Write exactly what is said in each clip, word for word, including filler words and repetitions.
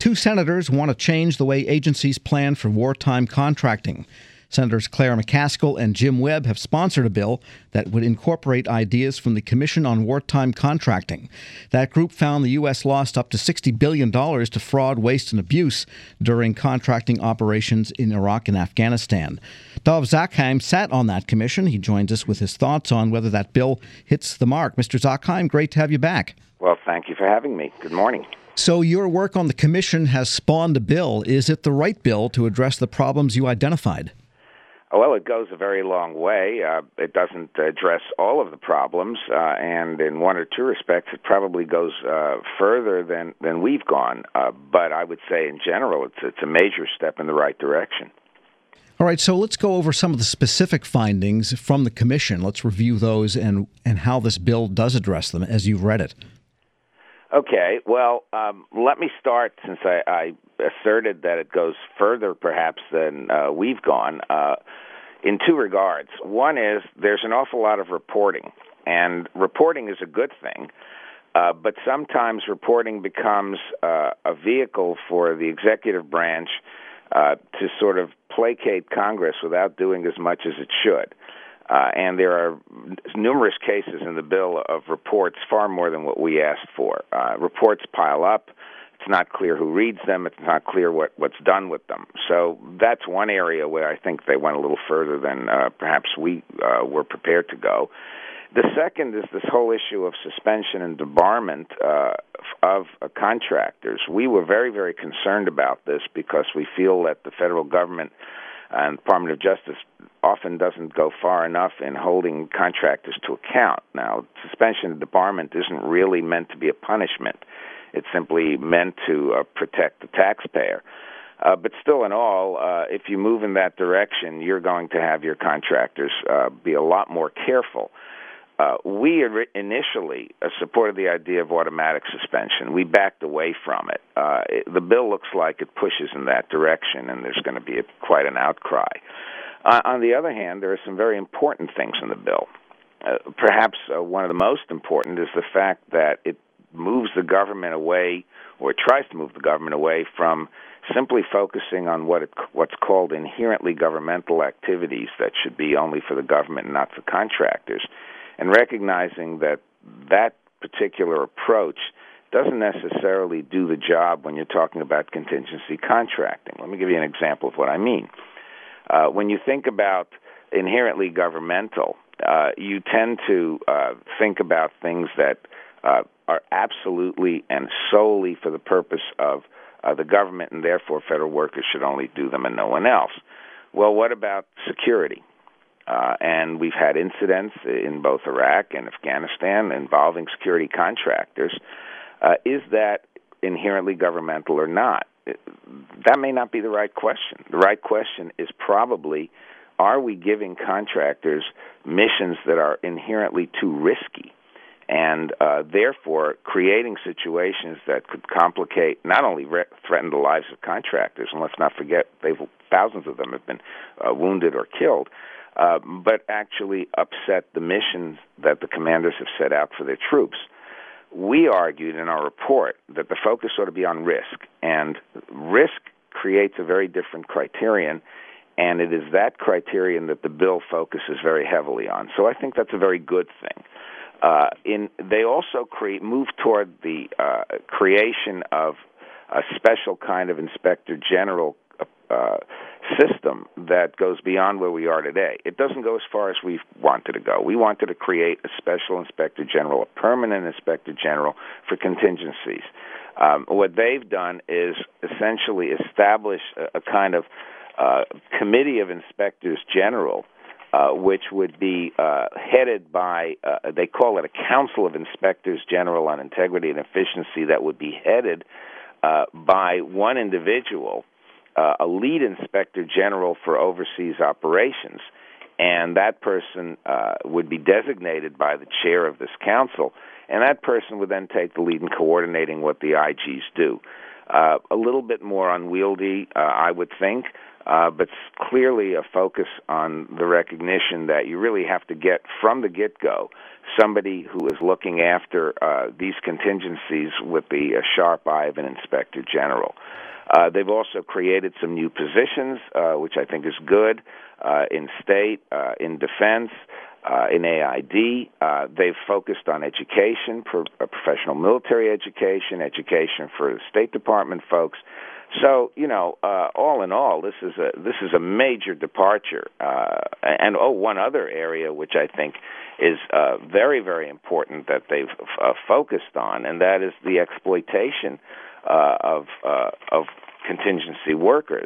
Two senators want to change the way agencies plan for wartime contracting. Senators Claire McCaskill and Jim Webb have sponsored a bill that would incorporate ideas from the Commission on Wartime Contracting. That group found the U S lost up to sixty billion dollars to fraud, waste, and abuse during contracting operations in Iraq and Afghanistan. Dov Zakheim sat on that commission. He joins us with his thoughts on whether that bill hits the mark. Mister Zakheim, great to have you back. Well, thank you for having me. Good morning. So your work on the commission has spawned a bill. Is it the right bill to address the problems you identified? Well, it goes a very long way. Uh, it doesn't address all of the problems, uh, and in one or two respects, it probably goes uh, further than, than we've gone. Uh, but I would say, in general, it's it's a major step in the right direction. All right, so let's go over some of the specific findings from the commission. Let's review those and, and how this bill does address them as you've read it. Okay, well, um, let me start, since I, I asserted that it goes further, perhaps, than uh, we've gone, uh, in two regards. One is there's an awful lot of reporting, and reporting is a good thing, uh, but sometimes reporting becomes uh, a vehicle for the executive branch uh, to sort of placate Congress without doing as much as it should. Uh, and there are numerous cases in the bill of reports, far more than what we asked for. Uh, reports pile up. It's not clear who reads them. It's not clear what, what's done with them. So that's one area where I think they went a little further than uh, perhaps we uh, were prepared to go. The second is this whole issue of suspension and debarment uh, of uh, contractors. We were very, very concerned about this because we feel that the federal government and the Department of Justice often doesn't go far enough in holding contractors to account. Now, suspension and debarment isn't really meant to be a punishment. It's simply meant to uh, protect the taxpayer. Uh, but still in all, uh, if you move in that direction, you're going to have your contractors uh, be a lot more careful. Uh, we initially uh, supported the idea of automatic suspension. We backed away from it. Uh, it. The bill looks like it pushes in that direction, and there's going to be a, quite an outcry. Uh, on the other hand, there are some very important things in the bill. Uh, perhaps uh, one of the most important is the fact that it moves the government away, or tries to move the government away from simply focusing on what it, what's called inherently governmental activities that should be only for the government and not for contractors, and recognizing that that particular approach doesn't necessarily do the job when you're talking about contingency contracting. Let me give you an example of what I mean. Uh, when you think about inherently governmental, uh, you tend to uh, think about things that uh, are absolutely and solely for the purpose of uh, the government, and therefore federal workers should only do them and no one else. Well, what about security? Uh, and we've had incidents in both Iraq and Afghanistan involving security contractors. Uh, is that inherently governmental or not? That may not be the right question. The right question is probably, are we giving contractors missions that are inherently too risky, and uh, therefore creating situations that could complicate, not only re- threaten the lives of contractors, and let's not forget they've, thousands of them have been uh, wounded or killed, Uh, but actually upset the missions that the commanders have set out for their troops. We argued in our report that the focus ought to be on risk, and risk creates a very different criterion, and it is that criterion that the bill focuses very heavily on. So I think that's a very good thing. Uh, in they also create move toward the uh, creation of a special kind of inspector general uh, system that goes beyond where we are today. It doesn't go as far as we wanted to go. We wanted to create a special inspector general, a permanent inspector general for contingencies. Um, what they've done is essentially establish a, a kind of uh, committee of inspectors general, uh, which would be uh, headed by, uh, they call it a council of inspectors general on integrity and efficiency, that would be headed uh, by one individual, Uh, a lead inspector general for overseas operations, and that person uh, would be designated by the chair of this council, and that person would then take the lead in coordinating what the I Gs do. Uh, a little bit more unwieldy, uh, I would think, uh, but clearly a focus on the recognition that you really have to get from the get-go somebody who is looking after uh, these contingencies with the uh, sharp eye of an inspector general. Uh, they've also created some new positions, uh, which I think is good, uh, in state, uh, in defense, uh, in A I D. Uh, they've focused on education, for uh, professional military education, education for the State Department folks. So, you know, uh, all in all, this is a this is a major departure. Uh, and, oh, one other area which I think is uh, very, very important that they've uh, focused on, and that is the exploitation uh, of uh, of contingency workers.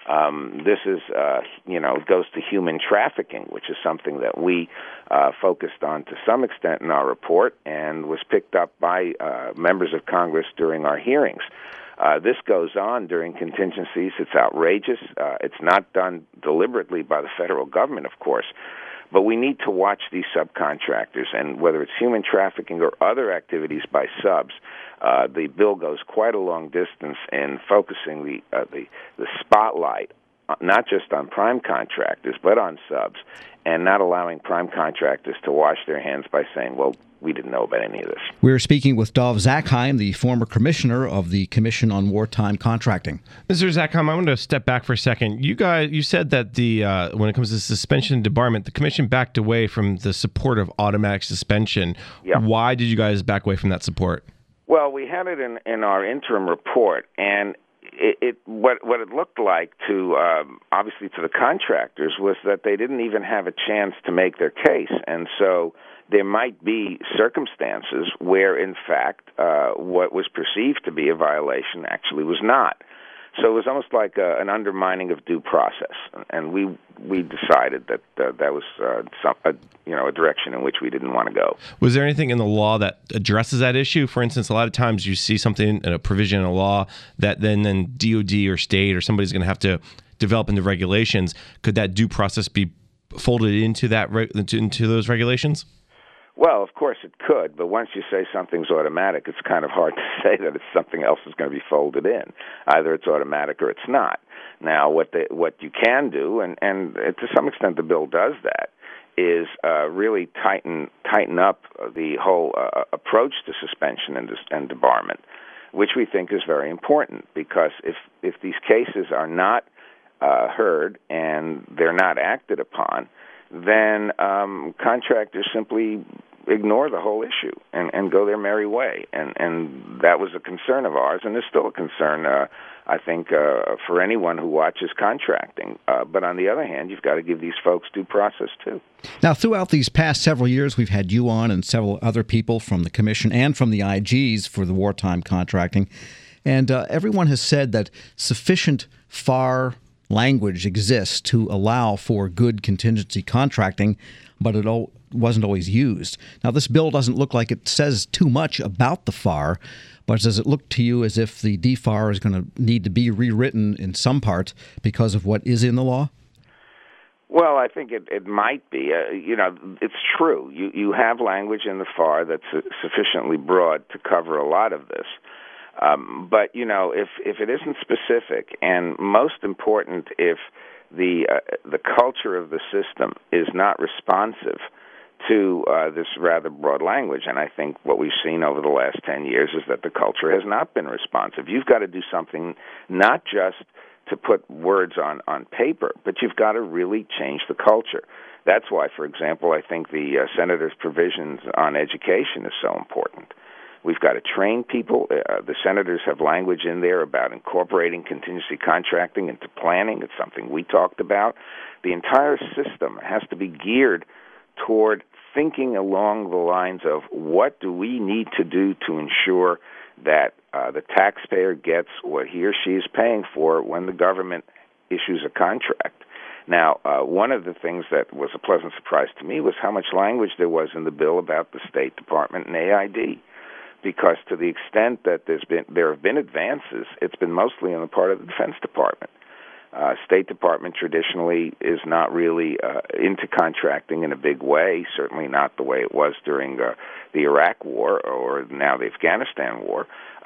Um, this is, uh, you know, goes to human trafficking, which is something that we uh, focused on to some extent in our report and was picked up by uh, members of Congress during our hearings. Uh, this goes on during contingencies. It's outrageous. Uh, it's not done deliberately by the federal government, of course, but we need to watch these subcontractors, and whether it's human trafficking or other activities by subs, uh, the bill goes quite a long distance in focusing the uh, the, the spotlight not just on prime contractors, but on subs, and not allowing prime contractors to wash their hands by saying, well, we didn't know about any of this. We're speaking with Dov Zakheim, the former commissioner of the Commission on Wartime Contracting. Mister Zakheim, I want to step back for a second. You guys, you said that the uh, when it comes to suspension and debarment, the Commission backed away from the support of automatic suspension. Yep. Why did you guys back away from that support? Well, we had it in, in our interim report, and It, it what what it looked like to um, obviously to the contractors was that they didn't even have a chance to make their case, and so there might be circumstances where, in fact, uh, what was perceived to be a violation actually was not. So it was almost like a, an undermining of due process, and we we decided that uh, that was uh, some, a, you know a direction in which we didn't want to go. Was there anything in the law that addresses that issue? For instance, a lot of times you see something in a provision in a law that then then D O D or state or somebody's going to have to develop into regulations. Could that due process be folded into that into, into those regulations? Well, of course it could, but once you say something's automatic, it's kind of hard to say that it's something else is going to be folded in. Either it's automatic or it's not. Now, what the, what you can do, and, and to some extent the bill does that, is uh, really tighten tighten up the whole uh, approach to suspension and, dis- and debarment, which we think is very important, because if, if these cases are not uh, heard and they're not acted upon, then um, contractors simply ignore the whole issue and, and go their merry way. And, and that was a concern of ours, and is still a concern, uh, I think, uh, for anyone who watches contracting. Uh, but on the other hand, you've got to give these folks due process, too. Now, throughout these past several years, we've had you on and several other people from the Commission and from the I Gs for the wartime contracting, and uh, everyone has said that sufficient F A R language exists to allow for good contingency contracting, but it all wasn't always used. Now, this bill doesn't look like it says too much about the F A R, but does it look to you as if the D F A R is going to need to be rewritten in some part because of what is in the law? Well, I think it, it might be. Uh, you know, it's true. You, you have language in the F A R that's sufficiently broad to cover a lot of this. Um, but, you know, if, if it isn't specific, and most important, if the uh, the culture of the system is not responsive to uh, this rather broad language, and I think what we've seen over the last ten years is that the culture has not been responsive. You've got to do something not just to put words on, on paper, but you've got to really change the culture. That's why, for example, I think the uh, Senator's provisions on education is so important. We've got to train people. Uh, the senators have language in there about incorporating contingency contracting into planning. It's something we talked about. The entire system has to be geared toward thinking along the lines of what do we need to do to ensure that uh, the taxpayer gets what he or she is paying for when the government issues a contract. Now, uh, one of the things that was a pleasant surprise to me was how much language there was in the bill about the State Department and A I D. Because to the extent that there's been there have been advances, it's been mostly on the part of the Defense Department. Uh, State Department traditionally is not really uh, into contracting in a big way, certainly not the way it was during uh, the Iraq War or now the Afghanistan War.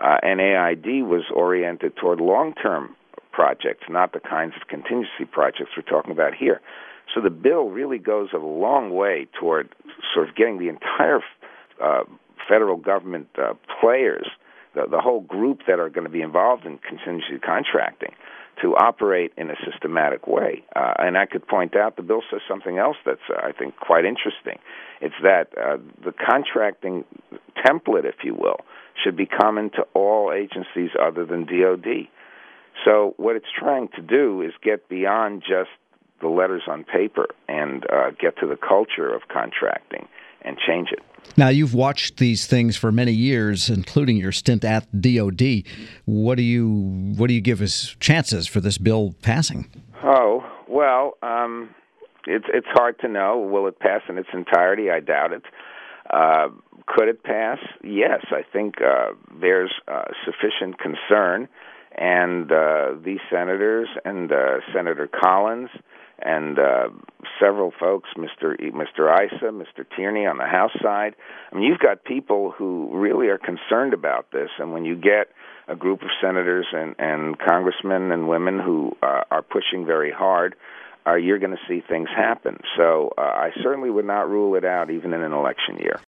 Uh, and A I D was oriented toward long-term projects, not the kinds of contingency projects we're talking about here. So the bill really goes a long way toward sort of getting the entire uh, federal government uh, players, the, the whole group that are going to be involved in contingency contracting, to operate in a systematic way. Uh, and I could point out the bill says something else that's, uh, I think, quite interesting. It's that uh, the contracting template, if you will, should be common to all agencies other than D O D. So what it's trying to do is get beyond just the letters on paper and uh, get to the culture of contracting and change it. Now, you've watched these things for many years, including your stint at D O D. What do you what do you give as chances for this bill passing? Oh, well, um, it's it's hard to know. Will it pass in its entirety? I doubt it. Uh, could it pass? Yes, I think uh, there's uh, sufficient concern, and uh, these senators and uh, Senator Collins and uh, several folks, Mister E- Mister Issa, Mister Tierney on the House side. I mean, you've got people who really are concerned about this, and when you get a group of senators and, and congressmen and women who uh, are pushing very hard, uh, you're going to see things happen. So uh, I certainly would not rule it out even in an election year.